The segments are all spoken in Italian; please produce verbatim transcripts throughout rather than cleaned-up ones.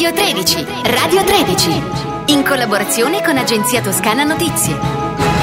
Radio tredici, Radio tredici, in collaborazione con Agenzia Toscana Notizie.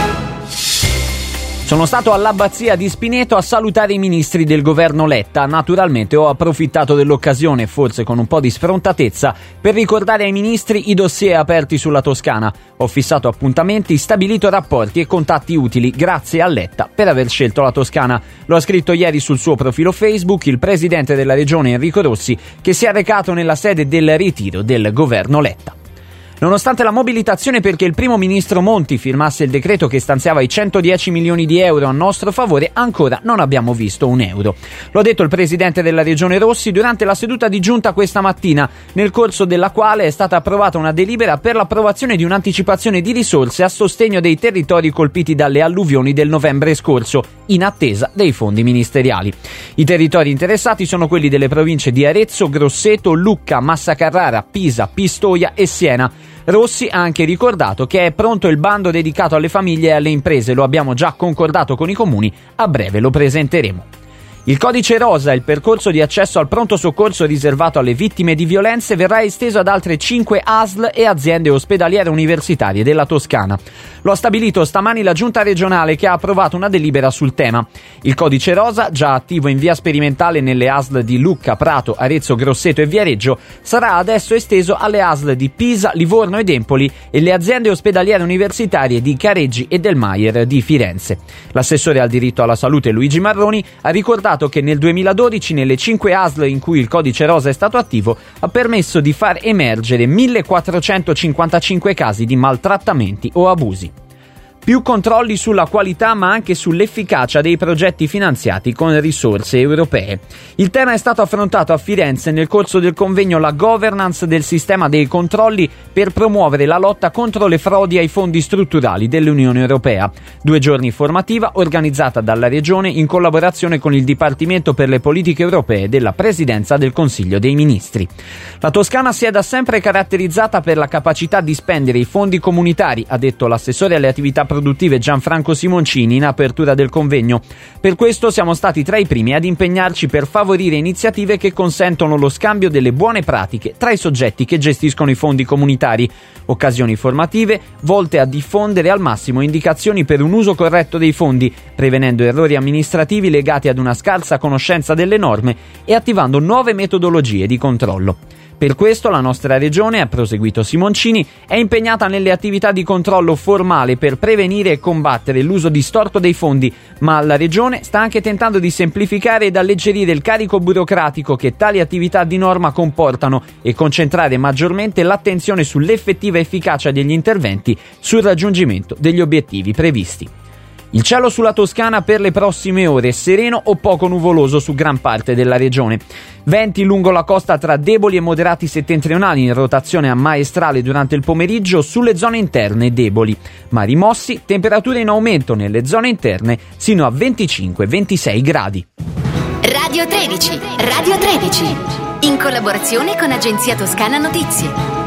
Sono stato all'abbazia di Spineto a salutare i ministri del governo Letta. Naturalmente ho approfittato dell'occasione, forse con un po' di sfrontatezza, per ricordare ai ministri i dossier aperti sulla Toscana. Ho fissato appuntamenti, stabilito rapporti e contatti utili. Grazie a Letta per aver scelto la Toscana. Lo ha scritto ieri sul suo profilo Facebook il presidente della regione Enrico Rossi, che si è recato nella sede del ritiro del governo Letta. Nonostante la mobilitazione perché il primo ministro Monti firmasse il decreto che stanziava i centodieci milioni di euro a nostro favore, ancora non abbiamo visto un euro. Lo ha detto il presidente della regione Rossi durante la seduta di giunta questa mattina, nel corso della quale è stata approvata una delibera per l'approvazione di un'anticipazione di risorse a sostegno dei territori colpiti dalle alluvioni del novembre scorso, in attesa dei fondi ministeriali. I territori interessati sono quelli delle province di Arezzo, Grosseto, Lucca, Massa Carrara, Pisa, Pistoia e Siena. Rossi ha anche ricordato che è pronto il bando dedicato alle famiglie e alle imprese, lo abbiamo già concordato con i comuni, a breve lo presenteremo. Il codice rosa, il percorso di accesso al pronto soccorso riservato alle vittime di violenze, verrà esteso ad altre cinque A S L e aziende ospedaliere universitarie della Toscana. Lo ha stabilito stamani la giunta regionale, che ha approvato una delibera sul tema. Il codice rosa, già attivo in via sperimentale nelle A S L di Lucca, Prato, Arezzo, Grosseto e Viareggio, sarà adesso esteso alle A S L di Pisa, Livorno ed Empoli e le aziende ospedaliere universitarie di Careggi e Del Maier di Firenze. L'assessore al diritto alla salute Luigi Marroni ha ricordato che nel duemiladodici nelle cinque A S L in cui il codice rosa è stato attivo ha permesso di far emergere millequattrocentocinquantacinque casi di maltrattamenti o abusi. Più controlli sulla qualità ma anche sull'efficacia dei progetti finanziati con risorse europee. Il tema è stato affrontato a Firenze nel corso del convegno La governance del sistema dei controlli per promuovere la lotta contro le frodi ai fondi strutturali dell'Unione Europea. Due giorni formativa organizzata dalla Regione in collaborazione con il Dipartimento per le Politiche Europee della Presidenza del Consiglio dei Ministri. La Toscana si è da sempre caratterizzata per la capacità di spendere i fondi comunitari, ha detto l'assessore alle attività produttive Gianfranco Simoncini in apertura del convegno. Per questo siamo stati tra i primi ad impegnarci per favorire iniziative che consentono lo scambio delle buone pratiche tra i soggetti che gestiscono i fondi comunitari, occasioni formative volte a diffondere al massimo indicazioni per un uso corretto dei fondi, prevenendo errori amministrativi legati ad una scarsa conoscenza delle norme e attivando nuove metodologie di controllo. Per questo la nostra regione, ha proseguito Simoncini, è impegnata nelle attività di controllo formale per prevenire e combattere l'uso distorto dei fondi, ma la regione sta anche tentando di semplificare ed alleggerire il carico burocratico che tali attività di norma comportano e concentrare maggiormente l'attenzione sull'effettiva efficacia degli interventi sul raggiungimento degli obiettivi previsti. Il cielo sulla Toscana per le prossime ore, sereno o poco nuvoloso su gran parte della regione. Venti lungo la costa tra deboli e moderati settentrionali in rotazione a maestrale durante il pomeriggio, sulle zone interne deboli. Mari mossi, temperature in aumento nelle zone interne sino a venticinque ventisei gradi. Radio tredici, Radio tredici, in collaborazione con Agenzia Toscana Notizie.